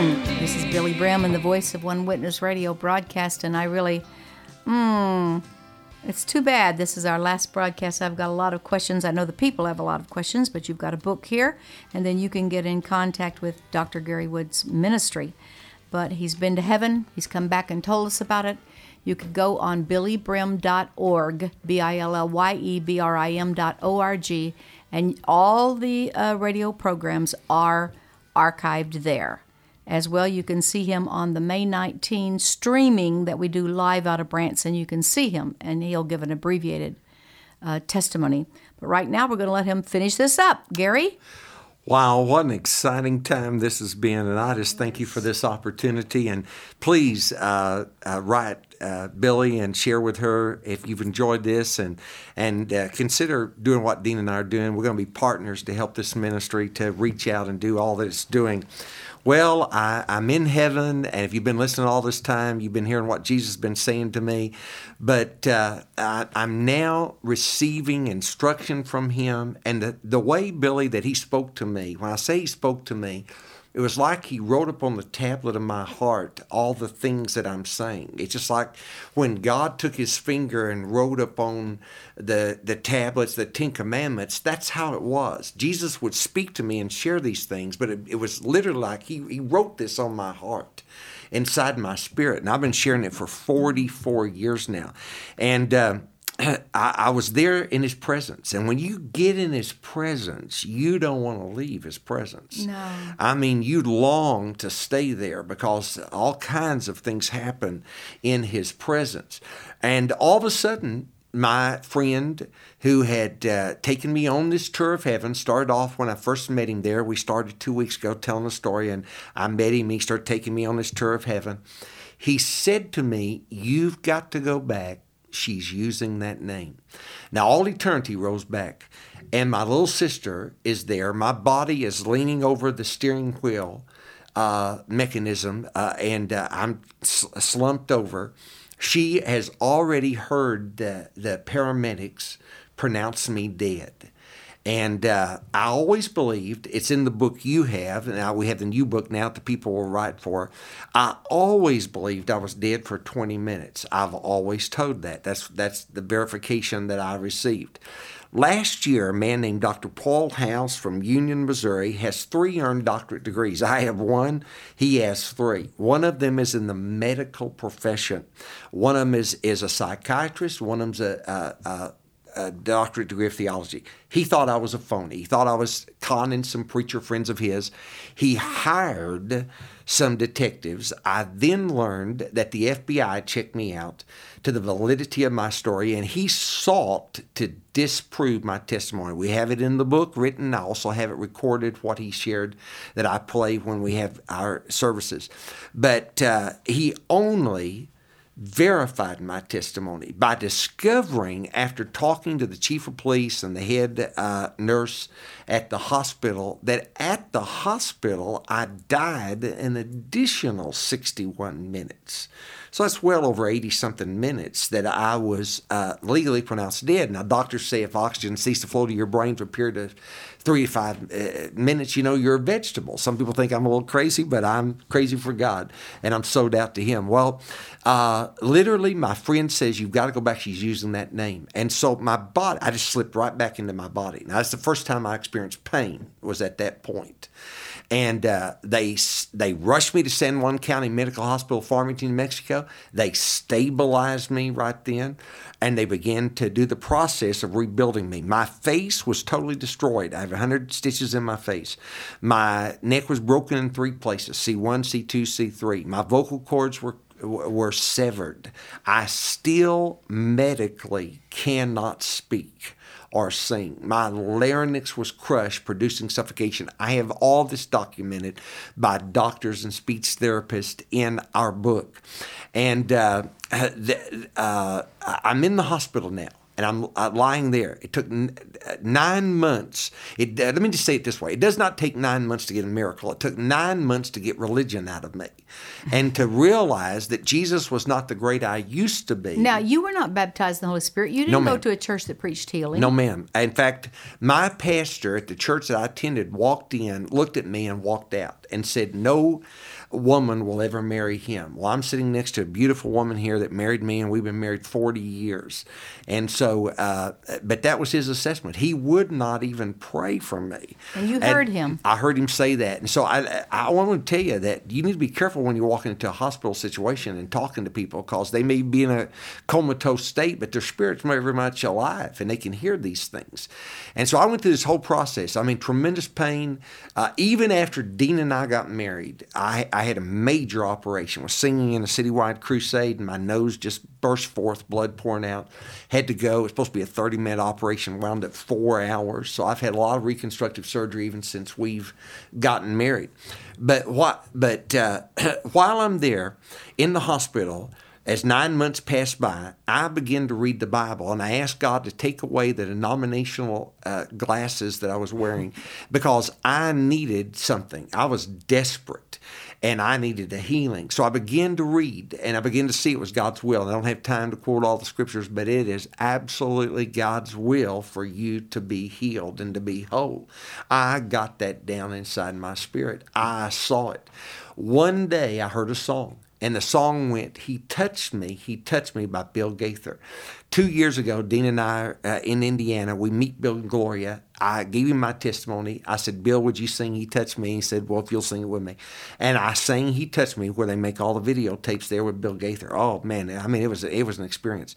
afternoon. This is Billy Brim and the Voice of One Witness radio broadcast, and I really, it's too bad this is our last broadcast. I've got a lot of questions. I know the people have a lot of questions, but you've got a book here, and then you can get in contact with Dr. Gary Wood's ministry. But he's been to heaven. He's come back and told us about it. You could go on billybrim.org, BILLYEBRIM.org, and all the radio programs are archived there. As well, you can see him on the May 19 streaming that we do live out of Branson. You can see him, and he'll give an abbreviated testimony. But right now, we're going to let him finish this up. Gary? Wow, what an exciting time this has been, and I just thank you for this opportunity. And please write Billy and share with her if you've enjoyed this, and consider doing what Dean and I are doing. We're going to be partners to help this ministry to reach out and do all that it's doing. Well, I'm in heaven, and if you've been listening all this time, you've been hearing what Jesus has been saying to me. But I'm now receiving instruction from him. And the way, Billy, that he spoke to me, when I say he spoke to me, it was like he wrote up on the tablet of my heart all the things that I'm saying. It's just like when God took his finger and wrote up on the tablets, the Ten Commandments, that's how it was. Jesus would speak to me and share these things, but it was literally like he wrote this on my heart, inside my spirit. And I've been sharing it for 44 years now. And I was there in his presence. And when you get in his presence, you don't want to leave his presence. No. I mean, you long to stay there because all kinds of things happen in his presence. And all of a sudden, my friend who had taken me on this tour of heaven started off when I first met him there. We started 2 weeks ago telling the story, and I met him. He started taking me on this tour of heaven. He said to me, "You've got to go back. She's using that name." Now, all eternity rolls back, and my little sister is there. My body is leaning over the steering wheel mechanism, and I'm slumped over. She has already heard the paramedics pronounce me dead. And I always believed, it's in the book you have, and now we have the new book now that the people will write for. I always believed I was dead for 20 minutes. I've always told that. That's the verification that I received. Last year, a man named Dr. Paul House from Union, Missouri, has 3 earned doctorate degrees. I have 1. He has 3. One of them is in the medical profession. One of them is a psychiatrist. One of them's a doctorate degree of theology. He thought I was a phony. He thought I was conning some preacher friends of his. He hired some detectives. I then learned that the FBI checked me out to the validity of my story, and he sought to disprove my testimony. We have it in the book written. I also have it recorded, what he shared, that I play when we have our services. But he only verified my testimony by discovering, after talking to the chief of police and the head nurse at the hospital, that at the hospital I died an additional 61 minutes. So that's well over 80-something minutes that I was legally pronounced dead. Now, doctors say if oxygen ceased to flow to your brain for a period of 3 to 5 minutes, you're a vegetable. Some people think I'm a little crazy, but I'm crazy for God, and I'm sold out to him. Well, literally, my friend says, "You've got to go back. She's using that name." And so my body, I just slipped right back into my body. Now, that's the first time I experienced pain, was at that point. And they rushed me to San Juan County Medical Hospital, Farmington, New Mexico. They stabilized me right then, and they began to do the process of rebuilding me. My face was totally destroyed. I have 100 stitches in my face. My neck was broken in 3 places, C1, C2, C3. My vocal cords were severed. I still medically cannot speak or sing. My larynx was crushed, producing suffocation. I have all this documented by doctors and speech therapists in our book. And I'm in the hospital now. And I'm lying there. It took 9 months. Let me just say it this way. It does not take 9 months to get a miracle. It took 9 months to get religion out of me and to realize that Jesus was not the great I used to be. Now, you were not baptized in the Holy Spirit. You didn't go to a church that preached healing. No, ma'am. In fact, my pastor at the church that I attended walked in, looked at me, and walked out and said, "No, woman will ever marry him. Well, I'm sitting next to a beautiful woman here that married me, and we've been married 40 years. And so, but that was his assessment. He would not even pray for me. And you heard him. I heard him say that. And so I want to tell you that you need to be careful when you're walking into a hospital situation and talking to people, because they may be in a comatose state, but their spirit's very much alive, and they can hear these things. And so I went through this whole process. I mean, tremendous pain. Even after Dean and I got married, I had a major operation. I was singing in a citywide crusade, and my nose just burst forth, blood pouring out. Had to go. It was supposed to be a 30-minute operation, wound up 4 hours. So I've had a lot of reconstructive surgery even since we've gotten married. But while I'm there in the hospital, as 9 months passed by, I began to read the Bible, and I asked God to take away the denominational glasses that I was wearing, because I needed something. I was desperate, and I needed a healing. So I began to read, and I began to see it was God's will. I don't have time to quote all the scriptures, but it is absolutely God's will for you to be healed and to be whole. I got that down inside my spirit. I saw it. One day I heard a song. And the song went, He Touched Me by Bill Gaither. 2 years ago, Dean and I in Indiana, we meet Bill and Gloria. I gave him my testimony. I said, Bill, would you sing He Touched Me? He said, well, if you'll sing it with me. And I sang He Touched Me, where they make all the videotapes there with Bill Gaither. Oh, man, I mean, it was an experience.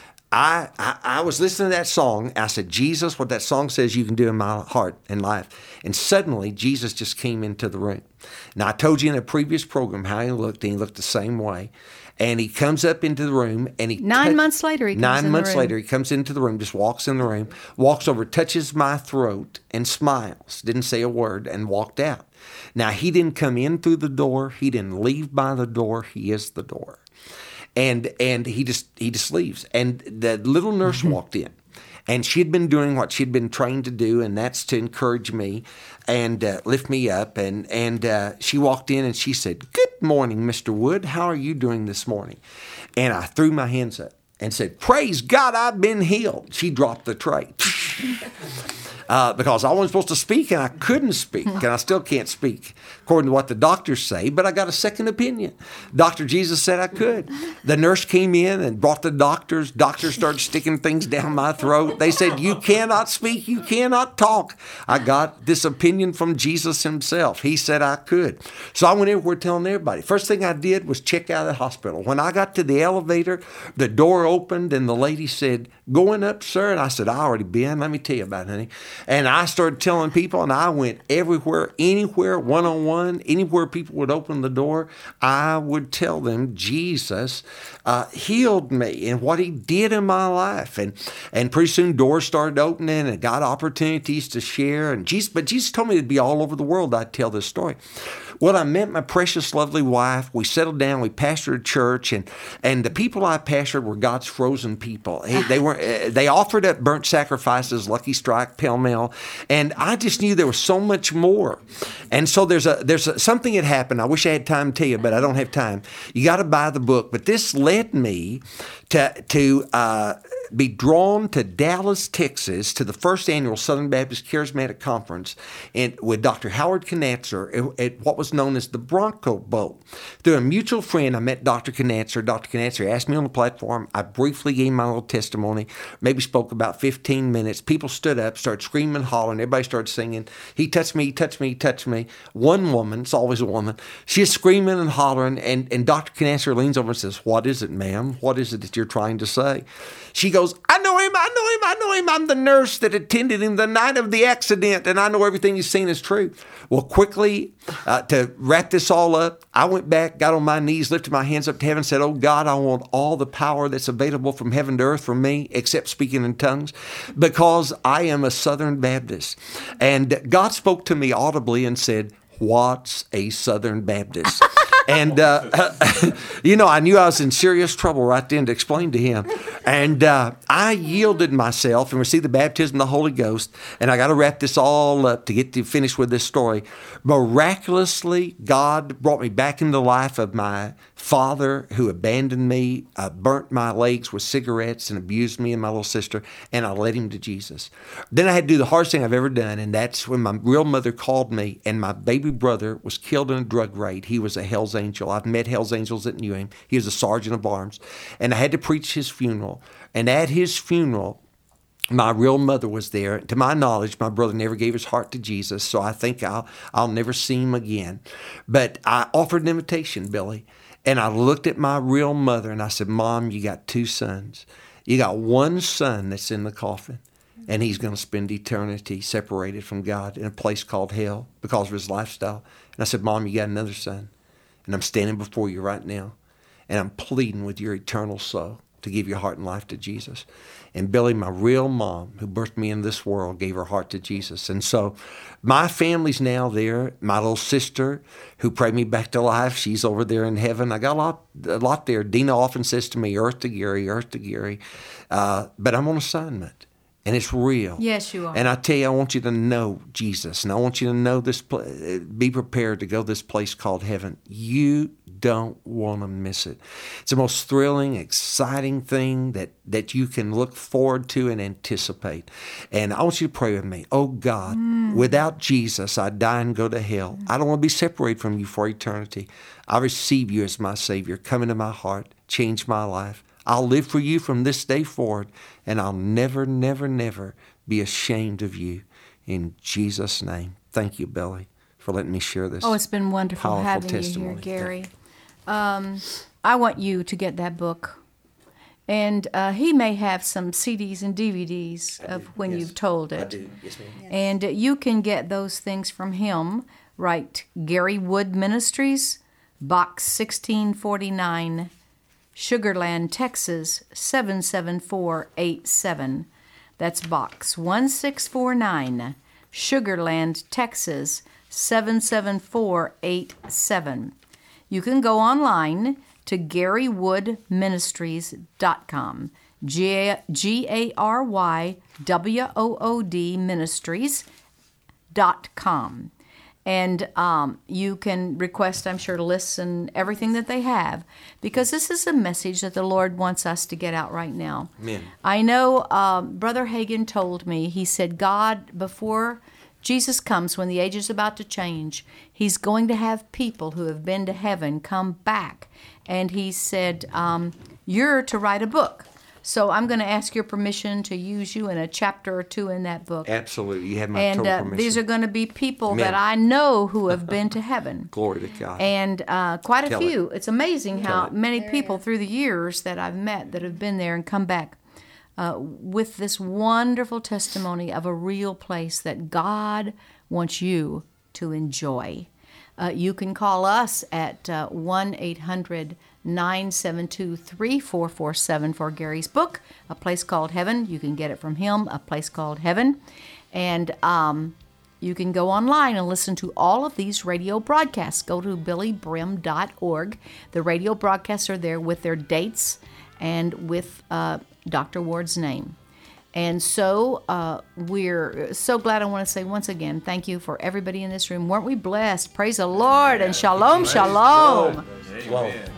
I was listening to that song. I said, Jesus, what that song says you can do in my heart and life. And suddenly, Jesus just came into the room. Now, I told you in a previous program how he looked, and he looked the same way. And he comes up into the room, and he 9 months later, he comes in the room. 9 months later, he comes into the room, just walks in the room, walks over, touches my throat, and smiles. Didn't say a word, and walked out. Now, he didn't come in through the door. He didn't leave by the door. He is the door. And he just leaves. And the little nurse walked in, and she had been doing what she'd been trained to do, and that's to encourage me and lift me up. And she walked in and she said, "Good morning, Mr. Wood. How are you doing this morning?" And I threw my hands up and said, "Praise God, I've been healed." She dropped the tray. Because I wasn't supposed to speak, and I couldn't speak, and I still can't speak according to what the doctors say, but I got a second opinion. Dr. Jesus said I could. The nurse came in and brought the doctors. Doctors started sticking things down my throat. They said, you cannot speak, you cannot talk. I got this opinion from Jesus himself. He said I could. So I went everywhere telling everybody. First thing I did was check out of the hospital. When I got to the elevator, the door opened, and the lady said, "Going up, sir?" And I said, "I already been. Let me tell you about it, honey." And I started telling people, and I went everywhere, anywhere, one-on-one, anywhere people would open the door, I would tell them Jesus healed me and what he did in my life. And pretty soon doors started opening, and got opportunities to share. But Jesus told me it'd be all over the world I'd tell this story. Well, I met my precious, lovely wife. We settled down. We pastored a church, and the people I pastored were God's frozen people. They offered up burnt sacrifices, Lucky Strike, Pell Mell, and I just knew there was so much more. And so there's something that happened. I wish I had time to tell you, but I don't have time. You got to buy the book. But this led me to be drawn to Dallas, Texas, to the first annual Southern Baptist Charismatic Conference with Dr. Howard Knatzer at what was known as the Bronco Bowl. Through a mutual friend, I met Dr. Knatzer. Dr. Knatzer asked me on the platform. I briefly gave my little testimony, maybe spoke about 15 minutes. People stood up, started screaming, hollering. Everybody started singing, "He touched me, he touched me, he touched me." One woman, it's always a woman, she's screaming and hollering, and Dr. Knatzer leans over and says, "What is it, ma'am? What is it that you're trying to say?" She goes, I know him. I'm the nurse that attended him the night of the accident, and I know everything he's seen is true. Well, quickly, to wrap this all up, I went back, got on my knees, lifted my hands up to heaven, said, "Oh God, I want all the power that's available from heaven to earth for me, except speaking in tongues, because I am a Southern Baptist." And God spoke to me audibly and said, "What's a Southern Baptist?" And, I knew I was in serious trouble right then to explain to him. And I yielded myself and received the baptism of the Holy Ghost. And I got to wrap this all up to get to finish with this story. Miraculously, God brought me back into the life of my father who abandoned me, burnt my legs with cigarettes and abused me and my little sister, and I led him to Jesus. Then I had to do the hardest thing I've ever done, and that's when my real mother called me, and my baby brother was killed in a drug raid. He was a Hell's Angel. I've met Hell's Angels that knew him. He was a sergeant of arms, and I had to preach his funeral. And at his funeral, my real mother was there. To my knowledge, my brother never gave his heart to Jesus, so I think I'll never see him again. But I offered an invitation, Billy, and I looked at my real mother and I said, Mom, you got 2 sons. You got one son that's in the coffin, and he's going to spend eternity separated from God in a place called hell because of his lifestyle. And I said, Mom, you got another son, and I'm standing before you right now, and I'm pleading with your eternal soul to give your heart and life to Jesus. And Billy, my real mom, who birthed me in this world, gave her heart to Jesus. And so my family's now there. My little sister, who prayed me back to life, she's over there in heaven. I got a lot there. Dina often says to me, earth to Gary, earth to Gary. But I'm on assignment, and it's real. Yes, you are. And I tell you, I want you to know Jesus, and I want you to know this. Be prepared to go to this place called heaven. You don't want to miss it. It's the most thrilling, exciting thing that you can look forward to and anticipate. And I want you to pray with me. Oh God, without Jesus, I die and go to hell. I don't want to be separated from you for eternity. I receive you as my Savior. Come into my heart. Change my life. I'll live for you from this day forward, and I'll never, never, never be ashamed of you. In Jesus' name. Thank you, Billy, for letting me share this. Oh, it's been wonderful having testimony. you here, Gary. I want you to get that book. And he may have some CDs and DVDs of when yes. you've told it. I do, yes, ma'am. Yes. And you can get those things from him. Write Gary Wood Ministries, Box 1649, Sugarland, Texas 77487. That's Box 1649, Sugarland, Texas 77487. You can go online to GaryWoodMinistries.com, GaryWood Ministries.com. And you can request, I'm sure, lists and everything that they have, because this is a message that the Lord wants us to get out right now. Amen. I know Brother Hagin told me, he said, God, before Jesus comes, when the age is about to change, he's going to have people who have been to heaven come back. And he said, you're to write a book. So I'm going to ask your permission to use you in a chapter or 2 in that book. Absolutely. You have my total permission. And these are going to be people Amen. that I know who have been to heaven. Glory to God. And quite a few. It's amazing how it. many people through the years that I've met that have been there and come back with this wonderful testimony of a real place that God wants you to enjoy. You can call us at 1-800-972-3447 for Gary's book, A Place Called Heaven. You can get it from him, A Place Called Heaven. And you can go online and listen to all of these radio broadcasts. Go to billybrim.org. The radio broadcasts are there with their dates and with Dr. Ward's name. And so we're so glad. I want to say once again, thank you for everybody in this room. Weren't we blessed? Praise the Lord and shalom, shalom. Amen.